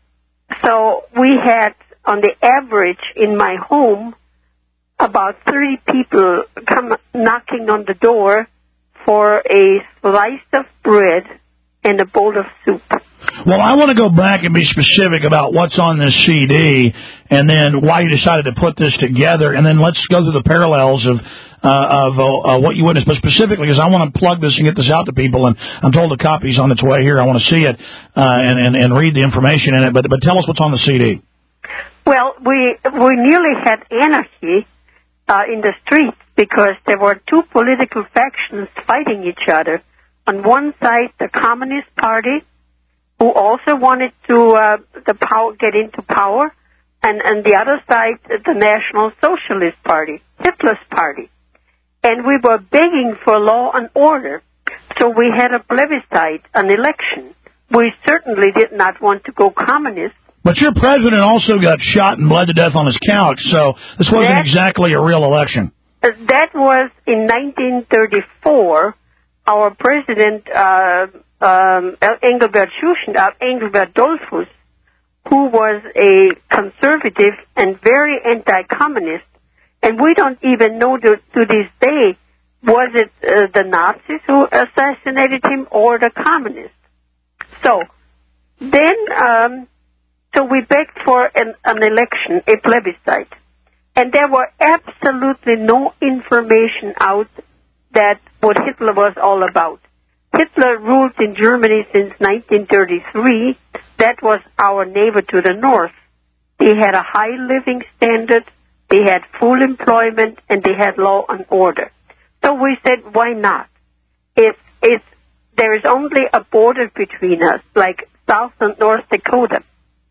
So we had, on the average in my home, about thirty people come knocking on the door for a slice of bread and a bowl of soup. Well, I want to go back and be specific about what's on this C D and then why you decided to put this together, and then let's go through the parallels of uh, of uh, what you witnessed. But specifically, because I want to plug this and get this out to people, and I'm told the copy's on its way here. I want to see it uh, and, and, and read the information in it. But, but tell us what's on the C D. Well, we, we nearly had anarchy uh, in the streets because there were two political factions fighting each other. On one side, the Communist Party, who also wanted to uh, the power, get into power, and on the other side, the National Socialist Party, Hitler's party. And we were begging for law and order, so we had a plebiscite, an election. We certainly did not want to go communist. But your president also got shot and bled to death on his couch, so this wasn't that, exactly a real election. Uh, that was in nineteen thirty-four. Our president, uh, um, Engelbert Schuschnigg, uh, Engelbert Dollfuss, who was a conservative and very anti-communist, and we don't even know to, to this day, was it uh, the Nazis who assassinated him or the communists? So, then, um, so we begged for an, an election, a plebiscite, and there were absolutely no information out that what Hitler was all about. Hitler ruled in Germany since nineteen thirty-three. That was our neighbor to the north. They had a high living standard, they had full employment, and they had law and order. So we said, why not? If, if there is only a border between us, like South and North Dakota,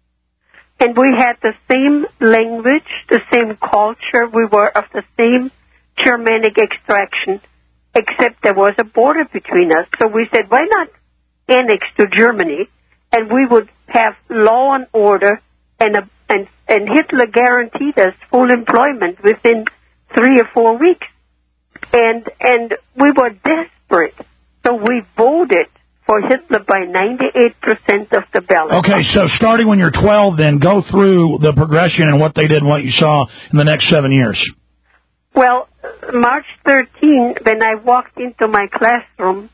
and we had the same language, the same culture, we were of the same Germanic extraction, except there was a border between us. So we said, why not annex to Germany, and we would have law and order, and, a, and, and Hitler guaranteed us full employment within three or four weeks. And, and we were desperate, so we voted for Hitler by ninety-eight percent of the ballot. Okay, so starting when you're twelve, then go through the progression and what they did and what you saw in the next seven years. Well, March thirteenth, when I walked into my classroom,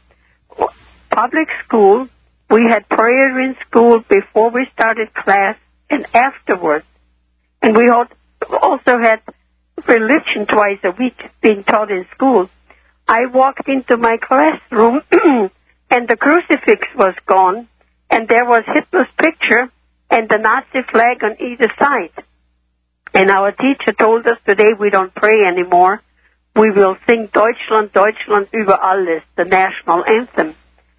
public school, we had prayer in school before we started class and afterwards. And we also had religion twice a week being taught in school. I walked into my classroom and the crucifix was gone, and there was Hitler's picture and the Nazi flag on either side. And our teacher told us, today we don't pray anymore. We will sing Deutschland, Deutschland über alles, the national anthem.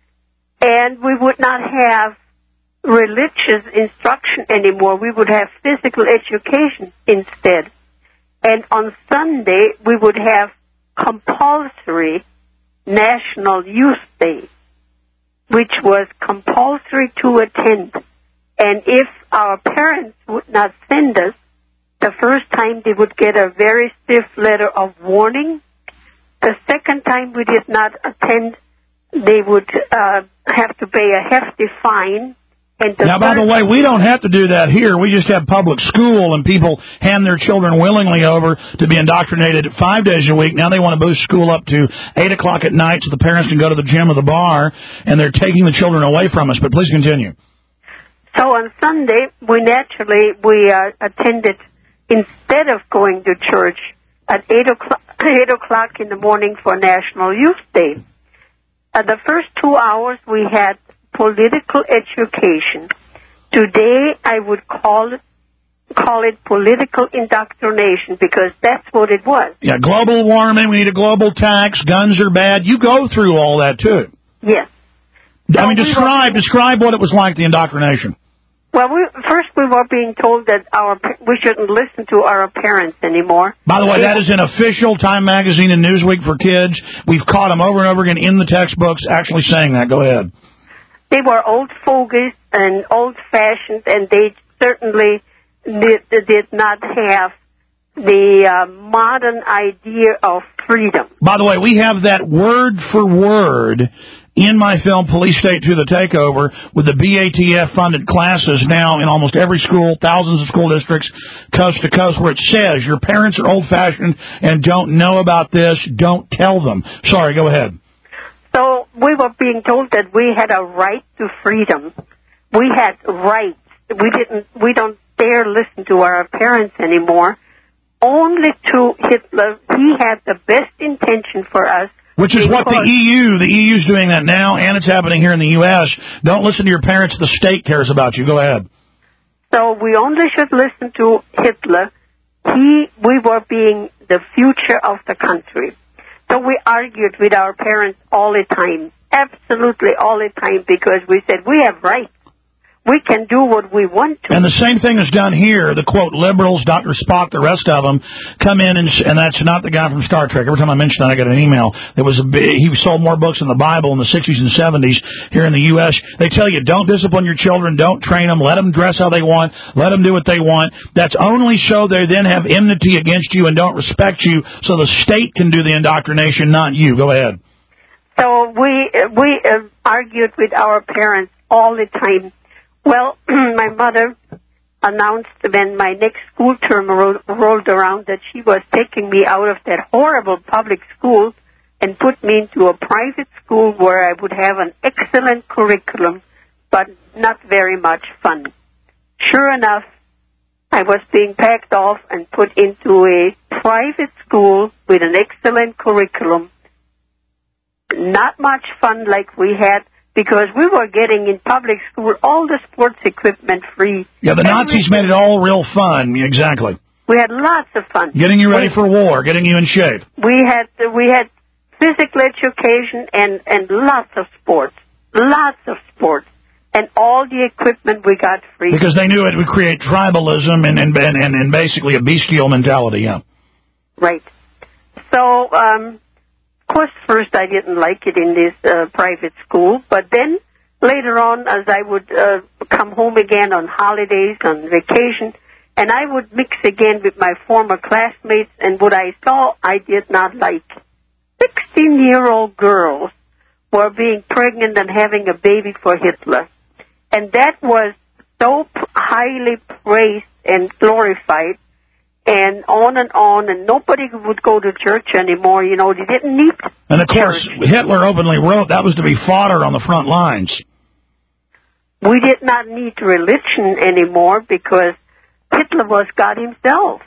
And we would not have religious instruction anymore. We would have physical education instead. And on Sunday, we would have compulsory National Youth Day, which was compulsory to attend. And if our parents would not send us, the first time they would get a very stiff letter of warning. The second time we did not attend, they would uh, have to pay a hefty fine. And the now, by the way, we don't have to do that here. We just have public school, and people hand their children willingly over to be indoctrinated five days a week. Now they want to boost school up to eight o'clock at night so the parents can go to the gym or the bar, and they're taking the children away from us. But please continue. So on Sunday, we naturally, we uh, attended, instead of going to church, at eight o'clock, eight o'clock in the morning for National Youth Day. Uh, the first two hours we had political education. Today I would call it, call it political indoctrination, because that's what it was. Yeah, global warming, we need a global tax, guns are bad. You go through all that, too. Yes. I mean, describe, describe what it was like, the indoctrination. Well, we, first we were being told that our we shouldn't listen to our parents anymore. By the way, that is an official Time Magazine and Newsweek for kids. We've caught them over and over again in the textbooks actually saying that. Go ahead. They were old fogies and old-fashioned, and they certainly did, did not have the uh, modern idea of freedom. By the way, we have that word for word in my film Police State to the Takeover with the B A T F-funded classes now in almost every school, thousands of school districts, coast to coast, where it says your parents are old-fashioned and don't know about this, don't tell them. Sorry, go ahead. So we were being told that we had a right to freedom. We had rights. We didn't. We don't dare listen to our parents anymore. Only to Hitler, he had the best intention for us. Which is what the E U, the E U's doing that now, and it's happening here in the U S. Don't listen to your parents. The state cares about you. Go ahead. So we only should listen to Hitler. He, we were being the future of the country. So we argued with our parents all the time, absolutely all the time, because we said we have rights. We can do what we want to. And the same thing is done here. The, quote, liberals, Doctor Spock, the rest of them, come in, and, and that's not the guy from Star Trek. Every time I mention that, I get an email. There was a big, he sold more books in the Bible in the sixties and seventies here in the U S They tell you, don't discipline your children, don't train them, let them dress how they want, let them do what they want. That's only so they then have enmity against you and don't respect you, so the state can do the indoctrination, not you. Go ahead. So we, we uh, argued with our parents all the time. Well, my mother announced when my next school term ro- rolled around that she was taking me out of that horrible public school and put me into a private school where I would have an excellent curriculum, but not very much fun. Sure enough, I was being packed off and put into a private school with an excellent curriculum. Not much fun like we had, because we were getting in public school all the sports equipment free. Yeah, the Nazis made it all real fun. Exactly. We had lots of fun. Getting you ready we, for war, getting you in shape. We had we had physical education and, and lots of sports. Lots of sports. And all the equipment we got free. Because they knew it would create tribalism and, and, and, and basically a bestial mentality, yeah. Right. So, um... of course, first I didn't like it in this uh, private school, but then later on, as I would uh, come home again on holidays, on vacation, and I would mix again with my former classmates, and what I saw I did not like. sixteen-year-old girls were being pregnant and having a baby for Hitler, and that was so highly praised and glorified. And on and on, and nobody would go to church anymore. You know, they didn't need church. And, of course, Hitler openly wrote that was to be fodder on the front lines. We did not need religion anymore because Hitler was God himself.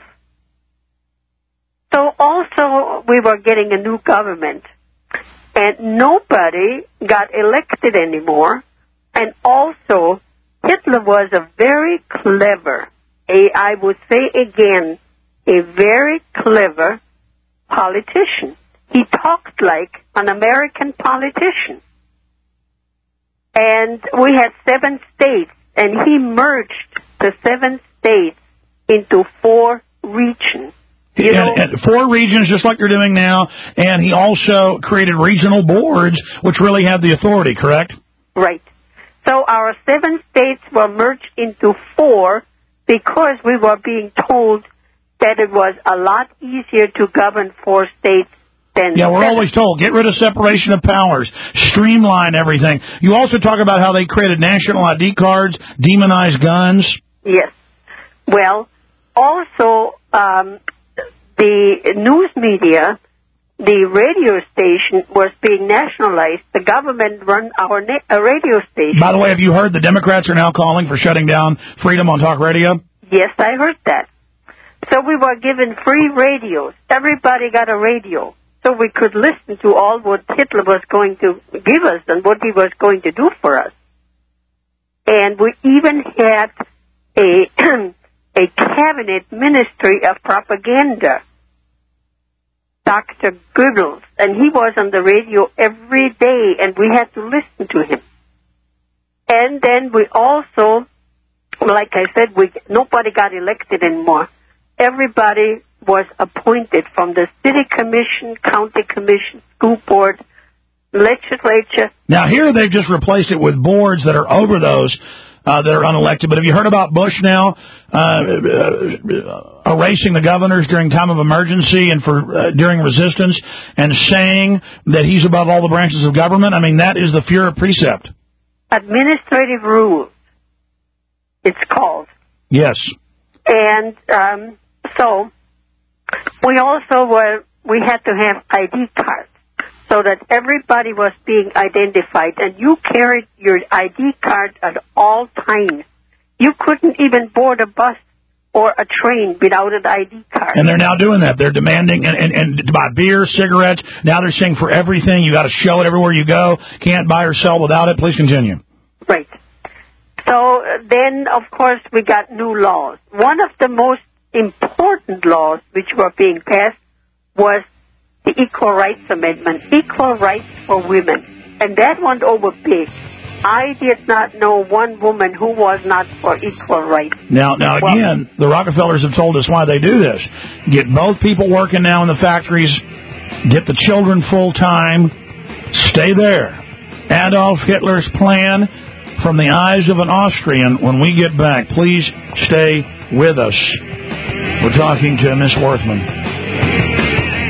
So also we were getting a new government, and nobody got elected anymore. And also, Hitler was a very clever, a, I would say again, a very clever politician. He talked like an American politician. And we had seven states, and he merged the seven states into four regions. You know, and, and four regions, just like you're doing now, and he also created regional boards, which really have the authority, correct? Right. So our seven states were merged into four because we were being told that it was a lot easier to govern four states than Yeah, we're seven. always told, get rid of separation of powers, streamline everything. You also talk about how they created national I D cards, demonized guns. Yes. Well, also, um, the news media, the radio station was being nationalized. The government run our na- uh, radio station. By the way, have you heard the Democrats are now calling for shutting down freedom on talk radio? Yes, I heard that. So we were given free radios. Everybody got a radio. So we could listen to all what Hitler was going to give us and what he was going to do for us. And we even had a a cabinet ministry of propaganda, Doctor Goebbels, and he was on the radio every day, and we had to listen to him. And then we also, like I said, we nobody got elected anymore. Everybody was appointed from the city commission, county commission, school board, legislature. Now here they've just replaced it with boards that are over those. uh, that are unelected. But have you heard about Bush now uh, uh, erasing the governors during time of emergency and for uh, during resistance and saying that he's above all the branches of government? I mean, that is the Fuhrer precept. Administrative rules, it's called. Yes. And um, so we also were, we had to have I D cards so that everybody was being identified, and you carried your I D card at all times. You couldn't even board a bus or a train without an I D card. And they're now doing that. They're demanding, and, and, and to buy beer, cigarettes. Now they're saying for everything, you got to show it everywhere you go. Can't buy or sell without it. Please continue. Right. So uh, then, of course, we got new laws. One of the most important laws which were being passed was the Equal Rights Amendment, equal rights for women. And that went over big. I did not know one woman who was not for equal rights. Now, now well, again, the Rockefellers have told us why they do this. Get both people working now in the factories, get the children full-time, stay there. Adolf Hitler's plan from the eyes of an Austrian. When we get back, please stay with us. We're talking to Miss Worthman.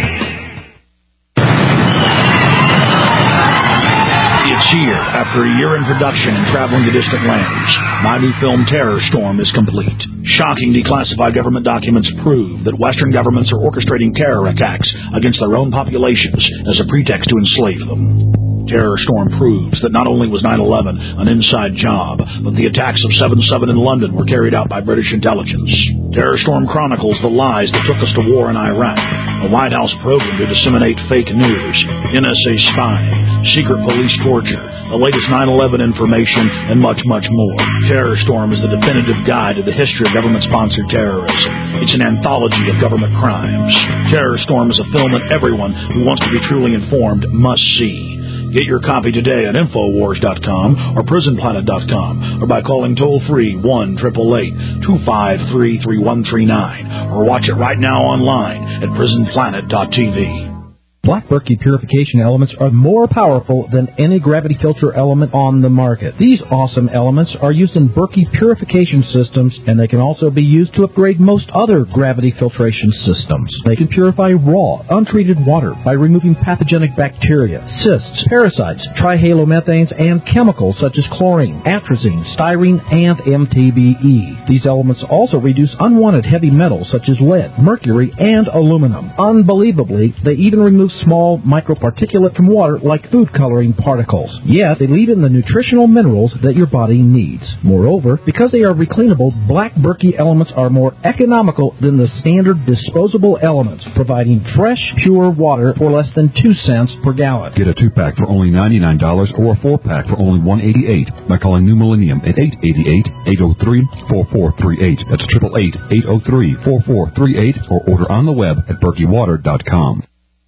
It's here. After a year in production and traveling to distant lands, my new film Terror Storm is complete. Shocking declassified government documents prove that Western governments are orchestrating terror attacks against their own populations as a pretext to enslave them. Terror Storm proves that not only was nine eleven an inside job, but the attacks of seven seven in London were carried out by British intelligence. Terror Storm chronicles the lies that took us to war in Iraq, a White House program to disseminate fake news, N S A spying, secret police torture, the latest nine eleven information, and much, much more. Terror Storm is the definitive guide to the history of government-sponsored terrorism. It's an anthology of government crimes. Terror Storm is a film that everyone who wants to be truly informed must see. Get your copy today at Infowars dot com or Prison Planet dot com or by calling toll-free one eight eight eight, two five three, three one three nine or watch it right now online at Prison Planet dot T V. Black Berkey purification elements are more powerful than any gravity filter element on the market. These awesome elements are used in Berkey purification systems, and they can also be used to upgrade most other gravity filtration systems. They can purify raw, untreated water by removing pathogenic bacteria, cysts, parasites, trihalomethanes, and chemicals such as chlorine, atrazine, styrene, and M T B E. These elements also reduce unwanted heavy metals such as lead, mercury, and aluminum. Unbelievably, they even remove small microparticulate from water like food coloring particles. Yet, they leave in the nutritional minerals that your body needs. Moreover, because they are recleanable, Black Berkey elements are more economical than the standard disposable elements, providing fresh, pure water for less than two cents per gallon. Get a two-pack for only ninety-nine dollars or a four-pack for only one hundred eighty-eight dollars by calling New Millennium at eight eight eight, eight oh three, four four three eight. That's eight eight eight, eight oh three, four four three eight or order on the web at berkey water dot com.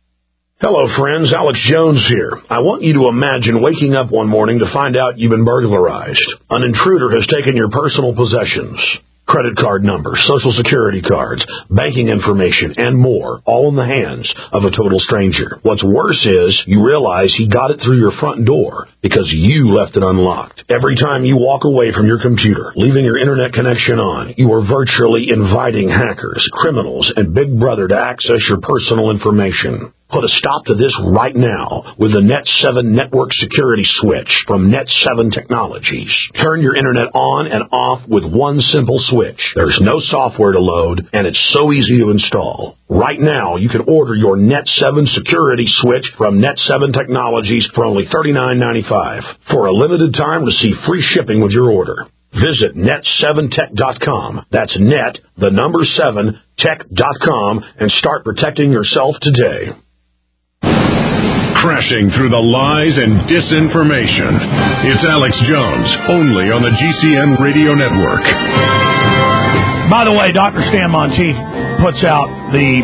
Hello, friends. Alex Jones here. I want you to imagine waking up one morning to find out you've been burglarized. An intruder has taken your personal possessions. Credit card numbers, social security cards, banking information, and more, all in the hands of a total stranger. What's worse is you realize he got it through your front door because you left it unlocked. Every time you walk away from your computer, leaving your internet connection on, you are virtually inviting hackers, criminals, and Big Brother to access your personal information. Put a stop to this right now with the Net seven Network Security Switch from Net seven Technologies. Turn your internet on and off with one simple switch. There's no software to load, and it's so easy to install. Right now, you can order your Net seven Security Switch from Net seven Technologies for only thirty-nine ninety-five. For a limited time, receive free shipping with your order. Visit net seven tech dot com. That's net, the number seven, tech dot com, and start protecting yourself today. Crashing through the lies and disinformation. It's Alex Jones, only on the G C N Radio Network. By the way, Doctor Stan Monteith puts out the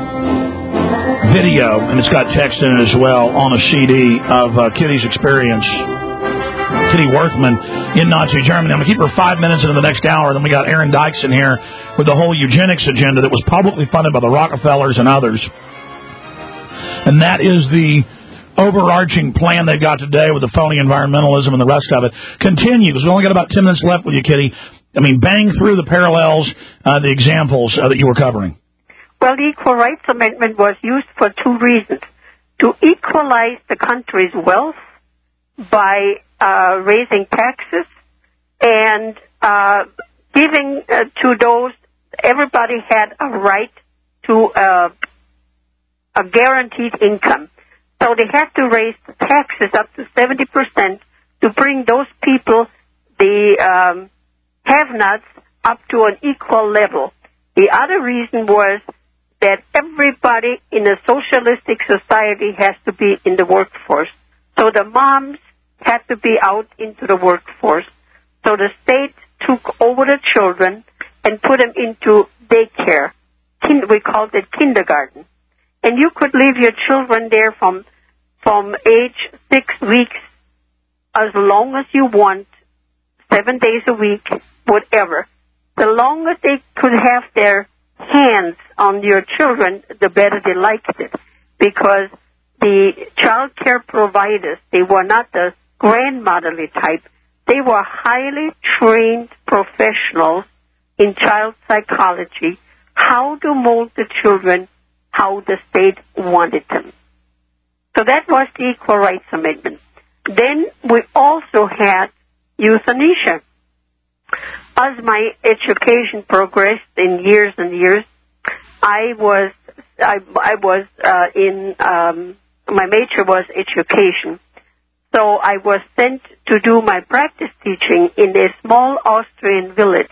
video, and it's got text in it as well, on a C D of uh, Kitty's experience, Kitty Worthman, in Nazi Germany. I'm going to keep her five minutes into the next hour. Then we got Aaron Dykes in here with the whole eugenics agenda that was publicly funded by the Rockefellers and others. And that is the overarching plan they've got today with the phony environmentalism and the rest of it continues. We only got about ten minutes left with you, Kitty. I mean, bang through the parallels, uh, the examples uh, that you were covering. Well, the Equal Rights Amendment was used for two reasons. To equalize the country's wealth by uh, raising taxes and uh, giving uh, to those, everybody had a right to uh, a guaranteed income. So they had to raise the taxes up to seventy percent to bring those people, the um, have-nots, up to an equal level. The other reason was that everybody in a socialistic society has to be in the workforce. So the moms had to be out into the workforce. So the state took over the children and put them into daycare. We called it kindergarten. And you could leave your children there from from age six weeks as long as you want, seven days a week, whatever. The longer they could have their hands on your children, the better they liked it. Because the child care providers, they were not the grandmotherly type. They were highly trained professionals in child psychology, how to mold the children, how the state wanted them. So that was the Equal Rights Amendment. Then we also had euthanasia. As my education progressed in years and years, I was I, I was uh, in um, my major was education. So I was sent to do my practice teaching in a small Austrian village.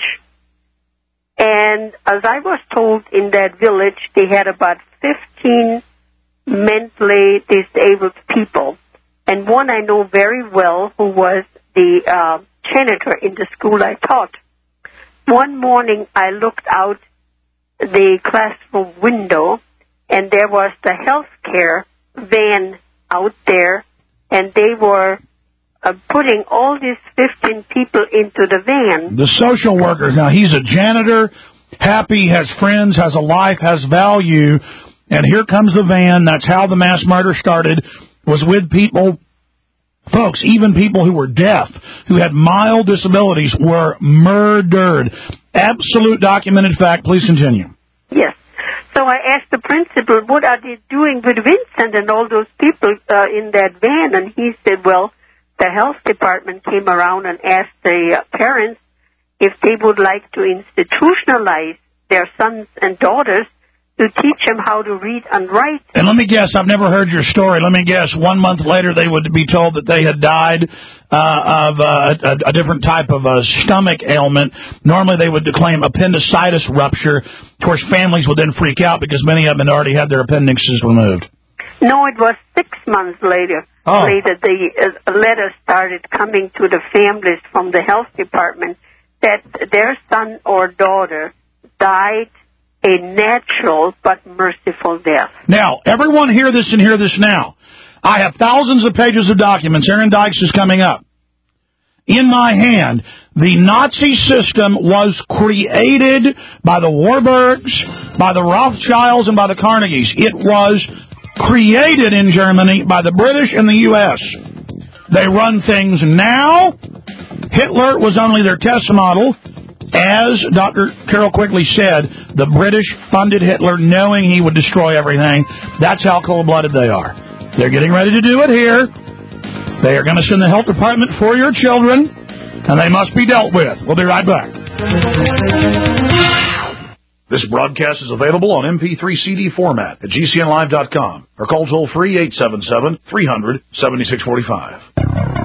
And as I was told, in that village, they had about fifteen mentally disabled people. And one I know very well, who was the uh, janitor in the school I taught. One morning, I looked out the classroom window, and there was the healthcare van out there, and they were uh, putting all these fifteen people into the van. The social worker, now he's a janitor, happy, has friends, has a life, has value, and here comes the van. That's how the mass murder started, was with people, folks, even people who were deaf, who had mild disabilities, were murdered. Absolute documented fact. Please continue. Yes. So I asked the principal, what are they doing with Vincent and all those people uh, in that van? And he said, well, the health department came around and asked the uh, parents if they would like to institutionalize their sons and daughters to teach them how to read and write. And let me guess, I've never heard your story. Let me guess, one month later they would be told that they had died uh, of uh, a, a different type of a stomach ailment. Normally they would claim appendicitis rupture. Of course, families would then freak out because many of them had already had their appendixes removed. No, it was six months later. Oh. Later, the uh, letters started coming to the families from the health department that their son or daughter died a natural but merciful death. Now, everyone hear this and hear this now. I have thousands of pages of documents. Aaron Dykes is coming up. In my hand, the Nazi system was created by the Warburgs, by the Rothschilds, and by the Carnegies. It was created in Germany by the British and the U S They run things now. Hitler was only their test model. As Doctor Carol Quigley said, the British funded Hitler knowing he would destroy everything. That's how cold-blooded they are. They're getting ready to do it here. They are going to send the health department for your children, and they must be dealt with. We'll be right back. This broadcast is available on M P three C D format at G C N live dot com or call toll-free eight seven seven, three hundred, seventy-six forty-five.